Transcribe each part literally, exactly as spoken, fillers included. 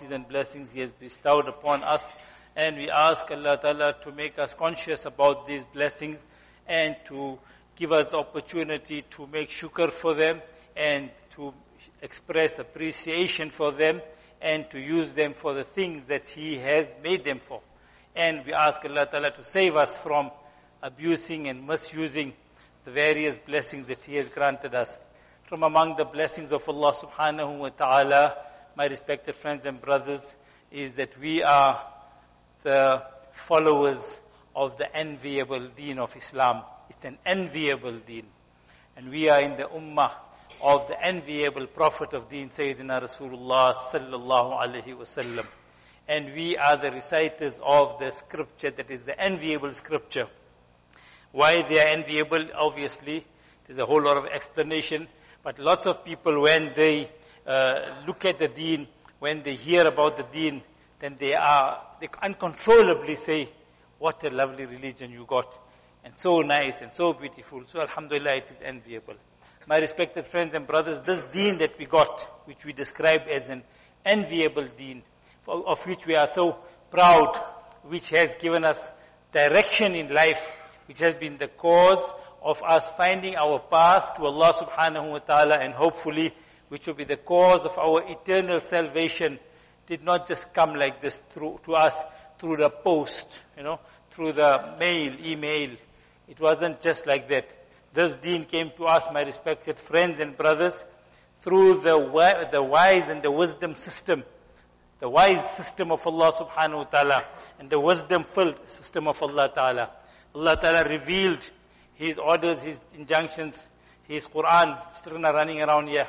bounties and blessings He has bestowed upon us. And we ask Allah Ta'ala to make us conscious about these blessings and to give us the opportunity to make shukr for them and to express appreciation for them and to use them for the things that He has made them for. And we ask Allah Ta'ala to save us from abusing and misusing the various blessings that He has granted us. From among the blessings of Allah Subhanahu wa Ta'ala, my respected friends and brothers, is that we are the followers of the enviable deen of Islam. It's an enviable deen. And we are in the ummah of the enviable prophet of deen, Sayyidina Rasulullah sallallahu alaihi wasallam. And we are the reciters of the scripture that is the enviable scripture. Why they are enviable? Obviously, there's a whole lot of explanation. But lots of people, when they uh, look at the deen, when they hear about the deen, then they are, they uncontrollably say, what a lovely religion you got. And so nice and so beautiful. So alhamdulillah, it is enviable. My respected friends and brothers, this deen that we got, which we describe as an enviable deen, of which we are so proud, which has given us direction in life, which has been the cause of us finding our path to Allah subhanahu wa ta'ala, and hopefully, which will be the cause of our eternal salvation, did not just come like this through, to us through the post, you know, through the mail, email. It wasn't just like that. This deen came to us, my respected friends and brothers, through the, the wise and the wisdom system. The wise system of Allah subhanahu wa ta'ala and the wisdom-filled system of Allah ta'ala. Allah ta'ala revealed His orders, His injunctions, His Quran, still running around here.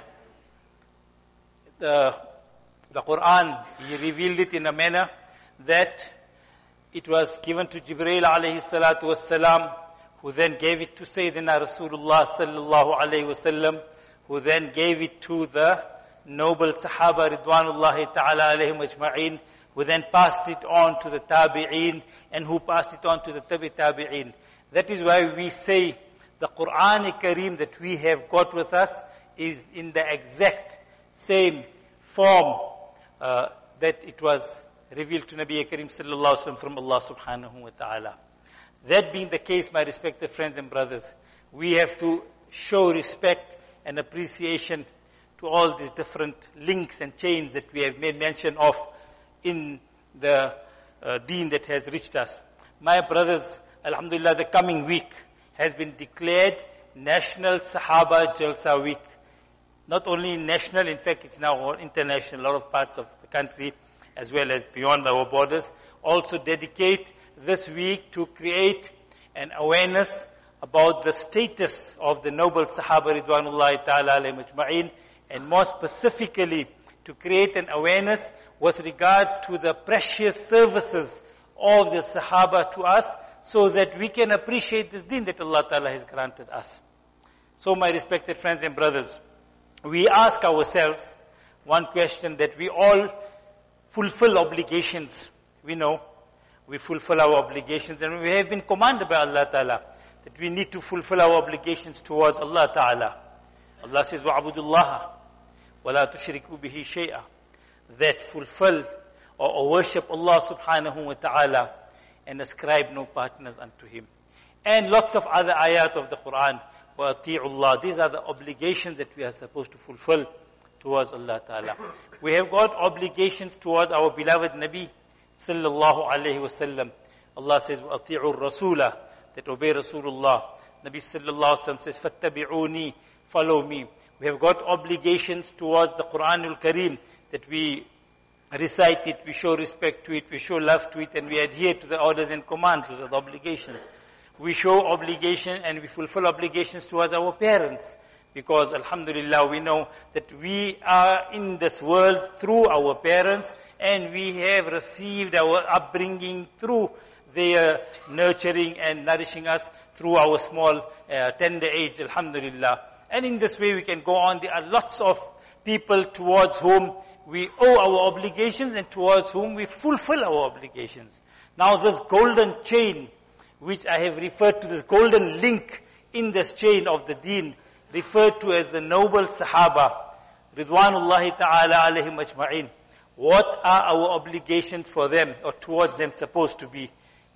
The, the Quran, He revealed it in a manner that it was given to Jibreel alayhi salatu wassalam, who then gave it to Sayyidina Rasulullah sallallahu alayhi wasallam, who then gave it to the noble Sahaba Ridwanullahi ta'ala alayhim ajma'in, who then passed it on to the Tabi'een, and who passed it on to the Tabi Tabi'een. That is why we say the Qur'an Kareem that we have got with us is in the exact same form uh, that it was revealed to Nabi Kareem sallallahu alaihi wasallam from Allah subhanahu wa ta'ala. That being the case, my respected friends and brothers, we have to show respect and appreciation to all these different links and chains that we have made mention of in the uh, deen that has reached us. My brothers, alhamdulillah, the coming week has been declared National Sahaba Jalsa Week. Not only national, in fact it's now international. A lot of parts of the country, as well as beyond our borders, also dedicate this week to create an awareness about the status of the noble Sahaba Ridwanullahi ta'ala alayhim ajma'in, and more specifically to create an awareness with regard to the precious services of the Sahaba to us, so that we can appreciate this deen that Allah Ta'ala has granted us. So my respected friends and brothers, we ask ourselves one question, that we all fulfill obligations. We know we fulfill our obligations, and we have been commanded by Allah Ta'ala that we need to fulfill our obligations towards Allah Ta'ala. Allah says, وَعْبُدُ اللَّهَ وَلَا تُشْرِكُوا بِهِ شَيْئًا. That fulfill or, or worship Allah subhanahu wa ta'ala and ascribe no partners unto Him. And lots of other ayat of the Quran, وَأَطِيعُوا اللَّهِ. These are the obligations that we are supposed to fulfill towards Allah Ta'ala. We have got obligations towards our beloved Nabi sallallahu alayhi wa sallam. Allah says, وَأَطِيعُوا الرَّسُولَ. That obey Rasulullah. Nabi sallallahu alayhi wa sallam says, فَاتَّبِعُونِي. Follow me. We have got obligations towards the Quranul Kareem, that we recite it, we show respect to it, we show love to it, and we adhere to the orders and commands, those are the obligations. We show obligation and we fulfill obligations towards our parents, because alhamdulillah we know that we are in this world through our parents, and we have received our upbringing through their nurturing and nourishing us through our small uh, tender age, alhamdulillah. And in this way we can go on. There are lots of people towards whom we owe our obligations and towards whom we fulfill our obligations. Now this golden chain, which I have referred to, this golden link in this chain of the deen, referred to as the noble Sahaba, Ridwanullahi ta'ala alayhim ajma'in. what are our obligations for them or towards them supposed to be?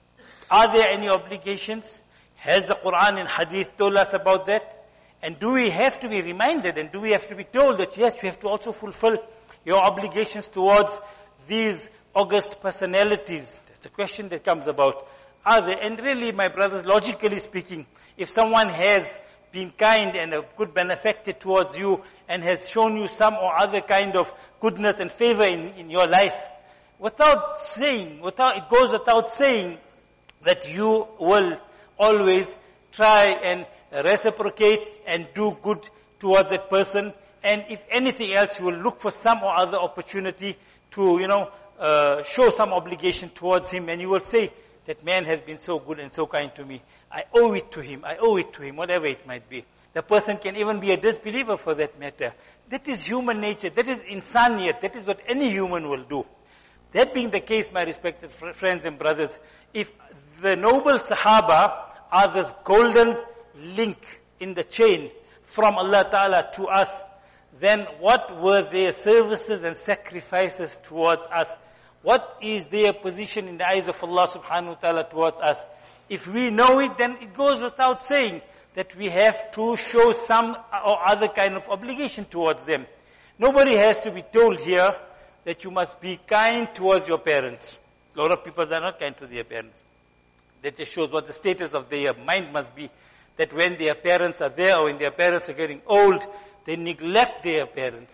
Are there any obligations? Has the Quran and Hadith told us about that? And do we have to be reminded and do we have to be told that yes, you have to also fulfill your obligations towards these august personalities? That's a question that comes about. Are there? And really, my brothers, logically speaking, if someone has been kind and a good benefactor towards you and has shown you some or other kind of goodness and favor in, in your life, without saying, without, it goes without saying that you will always try and reciprocate and do good towards that person. And if anything else, you will look for some or other opportunity to, you know, uh, show some obligation towards him. And you will say, that man has been so good and so kind to me. I owe it to him. I owe it to him, whatever it might be. The person can even be a disbeliever for that matter. That is human nature. That is insaniyat. That is what any human will do. That being the case, my respected fr- friends and brothers, if the noble Sahaba are this golden link in the chain from Allah Ta'ala to us, then what were their services and sacrifices towards us? What is their position in the eyes of Allah Subhanahu Wa Ta'ala towards us? If we know it, then it goes without saying that we have to show some or other kind of obligation towards them. Nobody has to be told here that you must be kind towards your parents. A lot of people are not kind to their parents. That just shows what the status of their mind must be. That when their parents are there or when their parents are getting old, they neglect their parents.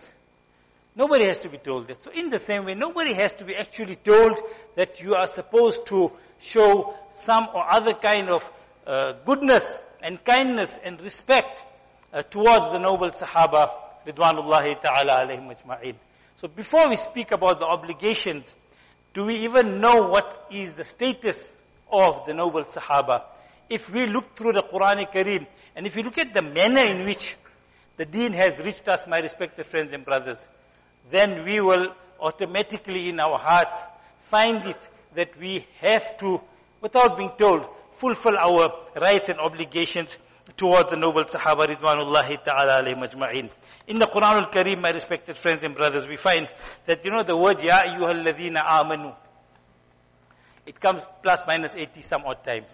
Nobody has to be told that. So in the same way, nobody has to be actually told that you are supposed to show some or other kind of uh, goodness and kindness and respect uh, towards the noble Sahaba, Ridwanullahi Ta'ala alayhim ajma'in. So before we speak about the obligations, do we even know what is the status of the noble Sahaba? If we look through the Quran Kareem, and if you look at the manner in which the deen has reached us, my respected friends and brothers, then we will automatically in our hearts find it that we have to, without being told, fulfill our rights and obligations towards the noble Sahaba Ridwanullahi Ta'ala alayhim ajma'in. In the Quran al-Kareem, my respected friends and brothers, we find that, you know, the word Ya ayyuhal ladhina amanu, it comes plus minus eighty some odd times.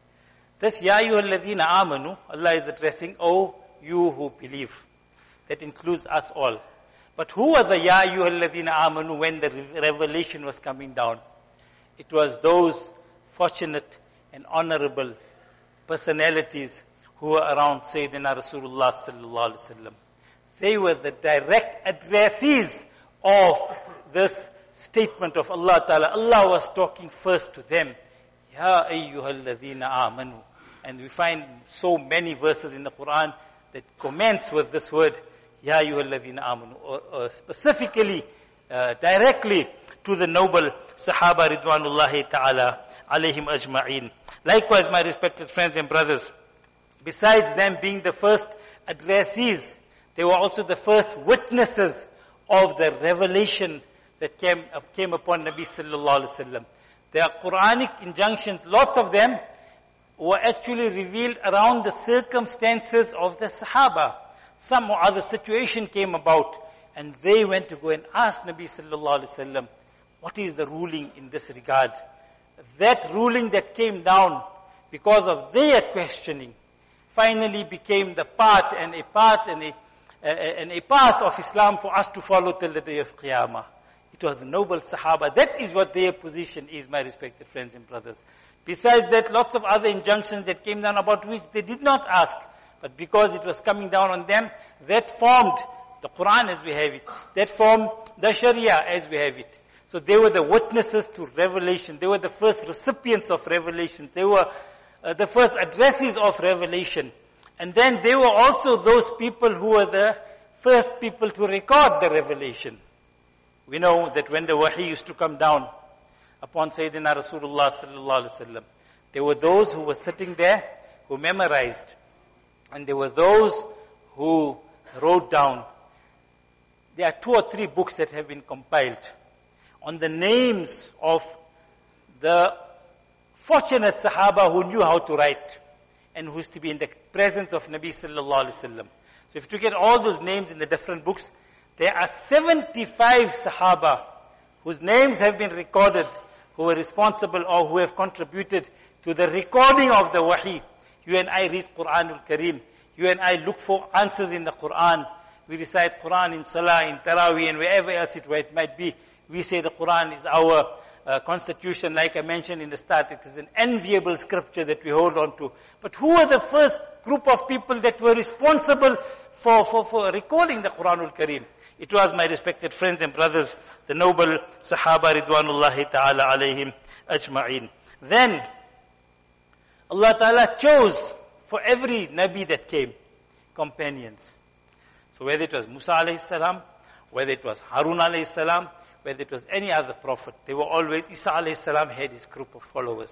This Ya ayyuhal ladhina amanu, Allah is addressing, oh, you who believe. That includes us all. But who were the Ya ayyuhal ladhina amanu when the revelation was coming down? It was those fortunate and honorable personalities who were around Sayyidina Rasulullah sallallahu alaihi wasallam. They were the direct addressees of this statement of Allah Ta'ala. Allah was talking first to them. Ya ayyuhal ladhina amanu. And we find so many verses in the Quran that commence with this word, Ya ayyuhal ladhina amanu. Or, or specifically, uh, directly to the noble Sahaba Ridwanullahi Ta'ala alayhim ajma'in. Likewise, my respected friends and brothers, besides them being the first addressees, they were also the first witnesses of the revelation that came, uh, came upon Nabi sallallahu alaihi wasallam. There are Quranic injunctions, lots of them were actually revealed around the circumstances of the Sahaba. Some or other situation came about and they went to go and ask Nabi sallallahu alaihi wasallam, what is the ruling in this regard? That ruling that came down because of their questioning finally became the path and a path and a, a, and a path of Islam for us to follow till the day of Qiyamah. It was the noble Sahaba. That is what their position is, my respected friends and brothers. Besides that, lots of other injunctions that came down about which they did not ask. But because it was coming down on them, that formed the Quran as we have it. That formed the Sharia as we have it. So they were the witnesses to revelation. They were the first recipients of revelation. They were uh, the first addressees of revelation. And then they were also those people who were the first people to record the revelation. We know that when the wahi used to come down upon Sayyidina Rasulullah sallallahu alaihi wasallam, there were those who were sitting there who memorized. And there were those who wrote down. There are two or three books that have been compiled on the names of the fortunate Sahaba who knew how to write and who used to be in the presence of Nabi sallallahu alaihi wasallam. So if you get all those names in the different books, there are seventy-five Sahaba whose names have been recorded, who were responsible or who have contributed to the recording of the wahi. You and I read Quranul Kareem. You and I look for answers in the Quran. We recite Quran in Salah, in Taraweeh, and wherever else it, where it might be. We say the Quran is our uh, constitution. Like I mentioned in the start, it is an enviable scripture that we hold on to. But who were the first group of people that were responsible for, for, for recording the Quranul Kareem? It was, my respected friends and brothers, the noble Sahaba Ridwanullahi Ta'ala alayhim ajma'in. Then, Allah Ta'ala chose for every Nabi that came, companions. So whether it was Musa alayhi salam, whether it was Harun alayhi salam, whether it was any other prophet, they were always, Isa alayhi salam had his group of followers.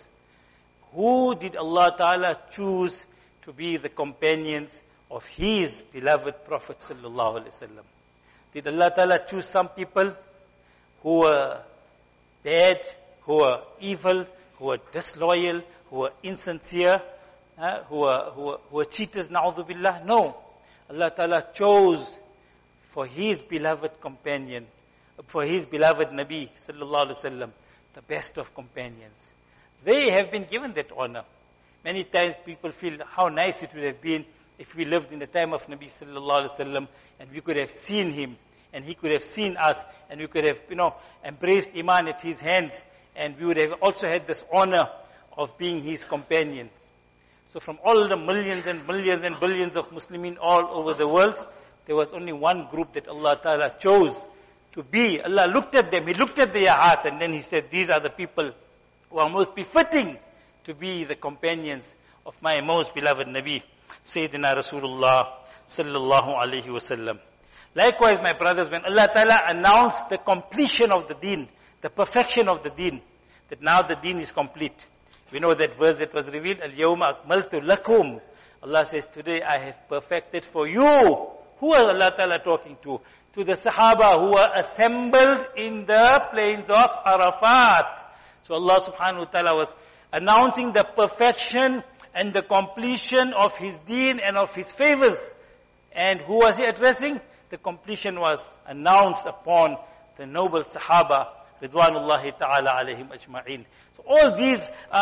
Who did Allah Ta'ala choose to be the companions of his beloved Prophet sallallahu alayhi wasallam? Did Allah Ta'ala choose some people who were bad, who were evil, who were disloyal, who were insincere, uh, who, were, who, were, who were cheaters, na'udhu billah? No. Allah Ta'ala chose for his beloved companion, for his beloved Nabi sallallahu alaihi wasallam, the best of companions. They have been given that honor. Many times people feel how nice it would have been if we lived in the time of Nabi sallallahu alaihi wasallam and we could have seen him and he could have seen us and we could have, you know, embraced Iman at his hands and we would have also had this honor of being his companions. So from all the millions and millions and billions of Muslimin all over the world, there was only one group that Allah Ta'ala chose to be. Allah looked at them, He looked at their hearts and then He said, these are the people who are most befitting to be the companions of my most beloved Nabi, Sayyidina Rasulullah sallallahu alayhi wasallam. Likewise, my brothers, when Allah Ta'ala announced the completion of the deen, the perfection of the deen, that now the deen is complete. We know that verse that was revealed, Al-Yawma Akmaltu Lakum. Allah says, today I have perfected for you. Who was Allah Ta'ala talking to? To the Sahaba who were assembled in the plains of Arafat. So Allah Subhanahu Wa Ta'ala was announcing the perfection and the completion of His deen and of His favors. And who was He addressing? The completion was announced upon the noble Sahaba, Ridwanullahi Ta'ala alayhim ajma'in. So all these uh, uh,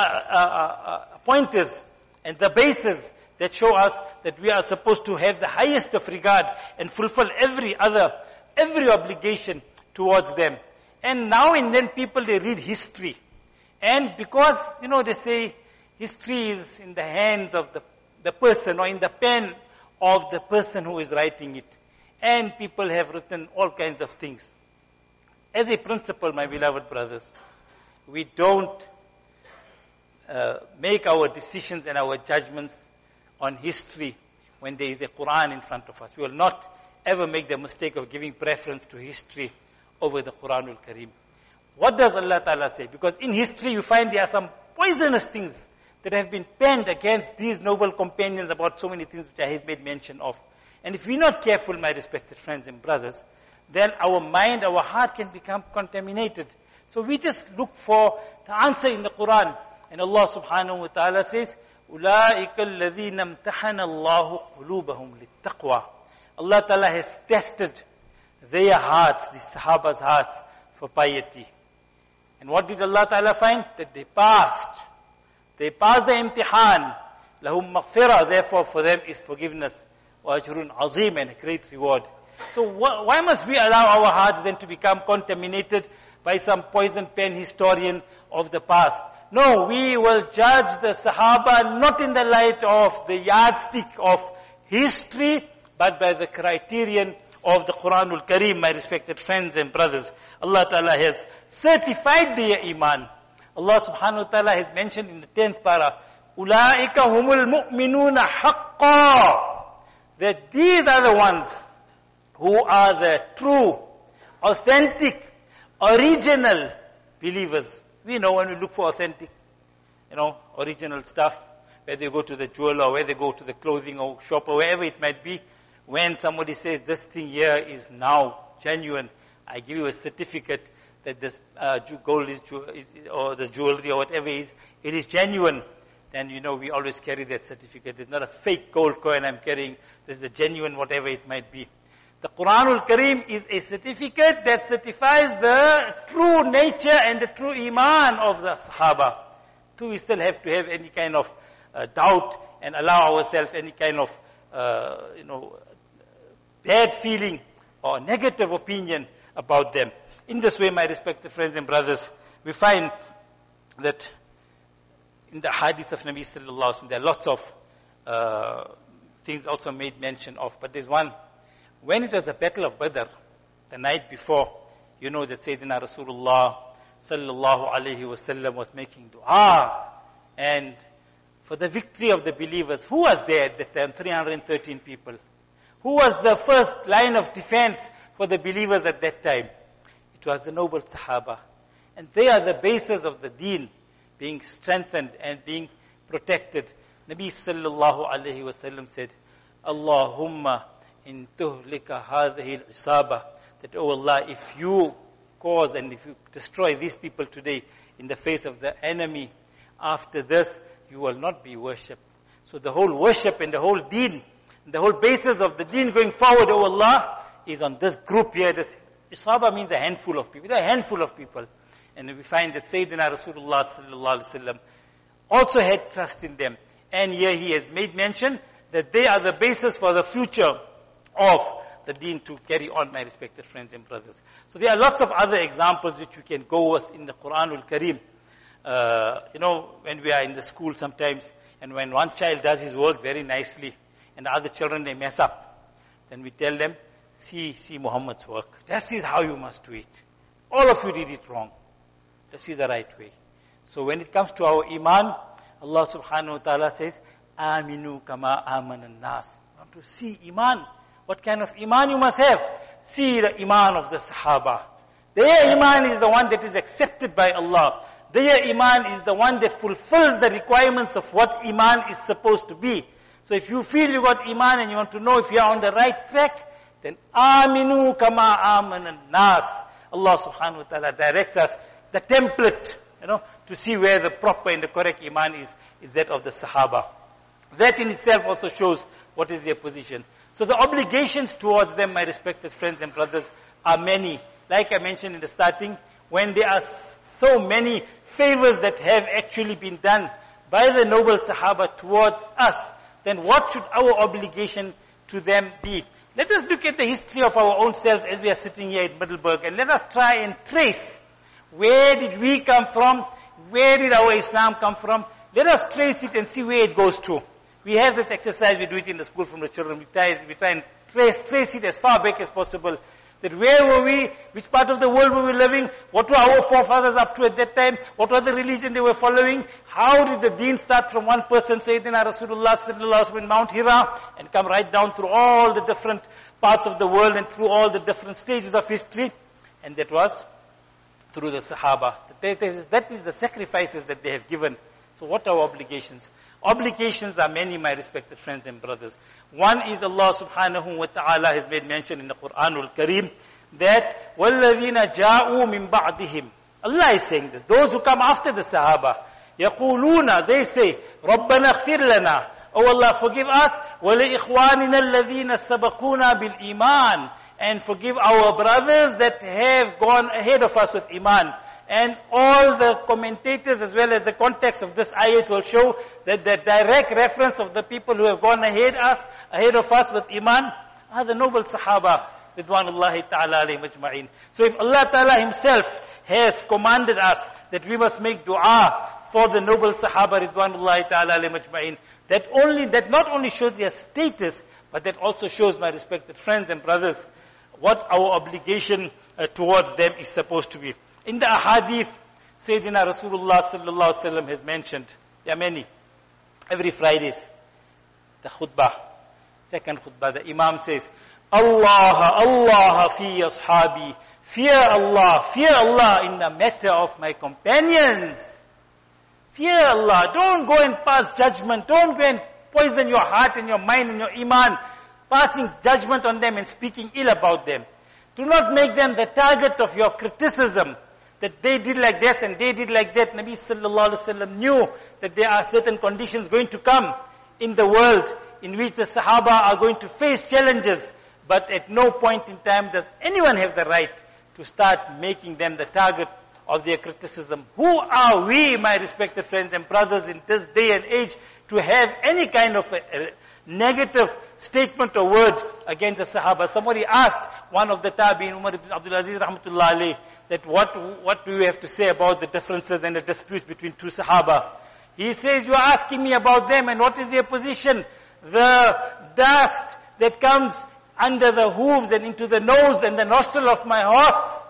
uh, pointers and the bases that show us that we are supposed to have the highest of regard and fulfill every other, every obligation towards them. And now and then people, they read history. And because, you know, they say history is in the hands of the, the person or in the pen of the person who is writing it. And people have written all kinds of things. As a principle, my beloved brothers, we don't uh, make our decisions and our judgments on history when there is a Quran in front of us. We will not ever make the mistake of giving preference to history over the Quranul Kareem. What does Allah Ta'ala say? Because in history you find there are some poisonous things that have been penned against these noble companions about so many things which I have made mention of. And if we're not careful, my respected friends and brothers, then our mind, our heart can become contaminated. So we just look for the answer in the Quran. And Allah Subhanahu Wa Ta'ala says, أُولَٰئِكَ الَّذِينَ امْتَحَنَ اللَّهُ قُلُوبَهُمْ لِلتَّقْوَى. Allah Ta'ala has tested their hearts, the Sahaba's hearts, for piety. And what did Allah Ta'ala find? That they passed. They passed the imtihan. لَهُمْ مَغْفِرَةً. Therefore for them is forgiveness. وَأَجْرٌ عَظِيمٌ, and a great reward. So wh- why must we allow our hearts then to become contaminated by some poison pen historian of the past? No, we will judge the Sahaba not in the light of the yardstick of history, but by the criterion of the Quranul Kareem, my respected friends and brothers. Allah Ta'ala has certified their iman. Allah Subhanahu Wa Ta'ala has mentioned in the tenth para, أُولَٰئِكَ هُمُ الْمُؤْمِنُونَ حَقًّا, that these are the ones who are the true, authentic, original believers. We know when we look for authentic, you know, original stuff, whether you go to the jeweler or whether you go to the clothing or shop or wherever it might be, when somebody says this thing here is now genuine, I give you a certificate that this uh, gold is, is, or the jewelry or whatever is, it is genuine, then you know we always carry that certificate. It's not a fake gold coin I'm carrying, this is a genuine whatever it might be. The Quranul Kareem is a certificate that certifies the true nature and the true iman of the Sahaba. Do we still have to have any kind of uh, doubt and allow ourselves any kind of, uh, you know, bad feeling or negative opinion about them? In this way, my respected friends and brothers, we find that in the hadith of Nabi sallallahu alaihi wasallam, there are lots of uh, things also made mention of, but there's one. When it was the battle of Badr, the night before, you know that Sayyidina Rasulullah sallallahu alaihi wasallam was making dua, and for the victory of the believers. Who was there at that time? three hundred thirteen people. Who was the first line of defense for the believers at that time? It was the noble Sahaba. And they are the basis of the deen being strengthened and being protected. Nabi sallallahu alaihi wasallam said, Allahumma in tuhlika hadhihi al-isaba, that, oh Allah, if you cause and if you destroy these people today in the face of the enemy, after this you will not be worshipped. So the whole worship and the whole deen, the whole basis of the deen going forward, oh Allah, is on this group here. This isaba means a handful of people. There are a handful of people. And we find that Sayyidina Rasulullah sallallahu alaihi wasallam also had trust in them. And here he has made mention that they are the basis for the future of the deen to carry on, my respected friends and brothers. So there are lots of other examples which we can go with in the Quranul Kareem. Uh, you know, when we are in the school sometimes, and when one child does his work very nicely, and the other children, they mess up, then we tell them, see, see Muhammad's work. This is how you must do it. All of you did it wrong. This is the right way. So when it comes to our iman, Allah subhanahu wa ta'ala says, Aminu kama amanan nas. You want to see iman. What kind of iman you must have? See the iman of the Sahaba. Their iman is the one that is accepted by Allah. Their iman is the one that fulfills the requirements of what iman is supposed to be. So if you feel you got iman and you want to know if you are on the right track, then Aminu kama amanan nas. Allah subhanahu wa ta'ala directs us the template, you know, to see where the proper and the correct iman is, is that of the Sahaba. That in itself also shows what is their position. So the obligations towards them, my respected friends and brothers, are many. Like I mentioned in the starting, when there are so many favors that have actually been done by the noble Sahaba towards us, then what should our obligation to them be? Let us look at the history of our own selves as we are sitting here at Middelburg, and let us try and trace where did we come from, where did our Islam come from. Let us trace it and see where it goes to. We have this exercise, we do it in the school from the children. We try, we try and trace, trace it as far back as possible. That where were we, which part of the world were we living, what were our forefathers up to at that time, what was the religion they were following, how did the deen start from one person, Sayyidina Rasulullah sallallahu alaihi wasallam in Mount Hira, and come right down through all the different parts of the world and through all the different stages of history. And that was through the Sahaba. That is, that is the sacrifices that they have given. So what are our obligations? Obligations are many, my respected friends and brothers. One is Allah subhanahu wa ta'ala has made mention in the Quranul Kareem that وَالَّذِينَ جَاءُوا مِن بَعْدِهِمْ. Allah is saying this. Those who come after the Sahaba, يَقُولُونَ, they say, رَبَّنَا اغْفِرْ لَنَا. Oh Allah, forgive us. وَلِإِخْوَانِنَا الَّذِينَ سَبَقُونَا بِالْإِيمَانِ. And forgive our brothers that have gone ahead of us with Iman. And all the commentators as well as the context of this ayat will show that the direct reference of the people who have gone ahead us, ahead of us with Iman are the noble Sahaba, Ridwanullahi ta'ala alayhim ajma'in. So if Allah ta'ala himself has commanded us that we must make dua for the noble Sahaba, Ridwanullahi ta'ala alayhim ajma'in, that only, that not only shows their status, but that also shows, my respected friends and brothers, what our obligation uh, towards them is supposed to be. In the ahadith, Sayyidina Rasulullah sallallahu alaihi wasallam has mentioned, there are many, every Fridays, the khutbah, second khutbah, the Imam says, Allah, Allah fi ashabi, fear Allah, fear Allah in the matter of my companions. Fear Allah, don't go and pass judgment, don't go and poison your heart and your mind and your iman, passing judgment on them and speaking ill about them. Do not make them the target of your criticism, that they did like this and they did like that. Nabi sallallahu alaihi wasallam knew that there are certain conditions going to come in the world in which the Sahaba are going to face challenges But at no point in time does anyone have the right to start making them the target of their criticism. Who are we, my respected friends and brothers, in this day and age to have any kind of a, a negative statement or word against the Sahaba? Somebody asked one of the Tabi'in, Umar ibn Abdul Aziz rahmatullah alayh, that what, what do you have to say about the differences and the disputes between two Sahaba? He says, you are asking me about them, and what is their position? The dust that comes under the hooves and into the nose and the nostril of my horse,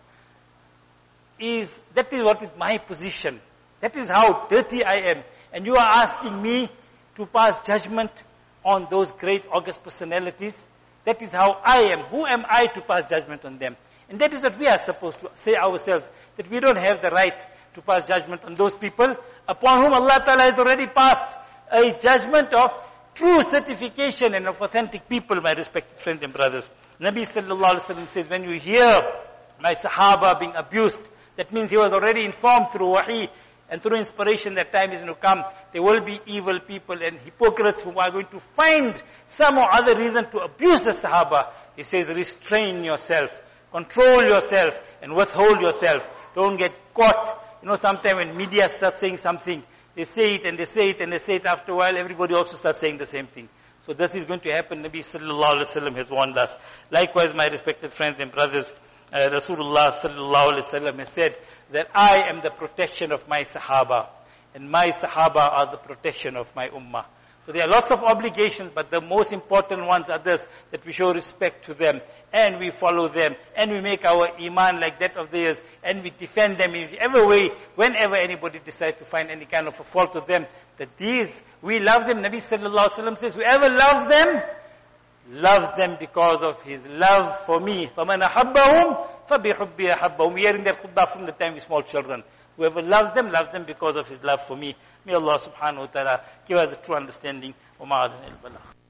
is, that is what is my position. That is how dirty I am. And you are asking me to pass judgment on those great august personalities. That is how I am. Who am I to pass judgment on them? And that is what we are supposed to say ourselves, that we don't have the right to pass judgment on those people upon whom Allah Ta'ala has already passed a judgment of true certification and of authentic people, my respected friends and brothers. Nabi Sallallahu Alaihi Wasallam says, when you hear my Sahaba being abused, that means he was already informed through wahi and through inspiration that time is going to come. There will be evil people and hypocrites who are going to find some or other reason to abuse the Sahaba. He says, restrain yourself, control yourself, and withhold yourself. Don't get caught. You know, sometimes when media starts saying something, they say it and they say it and they say it, after a while everybody also starts saying the same thing. So this is going to happen. Nabi Sallallahu Alaihi Wasallam has warned us. Likewise, my respected friends and brothers, uh, Rasulullah Sallallahu Alaihi Wasallam has said that I am the protection of my Sahaba, and my Sahaba are the protection of my Ummah. So there are lots of obligations, but the most important ones are this, that we show respect to them, and we follow them, and we make our iman like that of theirs, and we defend them in whichever way, whenever anybody decides to find any kind of a fault with them, that these, we love them. Nabi Sallallahu Alaihi Wasallam says, whoever loves them, loves them because of his love for me. فَمَنْ أَحَبَّهُمْ فَبِحُبِّي أَحَبَّهُمْ. We are in that khutbah from the time we small children. Whoever loves them, loves them because of his love for me. May Allah subhanahu wa ta'ala give us a true understanding. وَمَا عَلَيْنَا إِلَّا الْبَلَاغُ.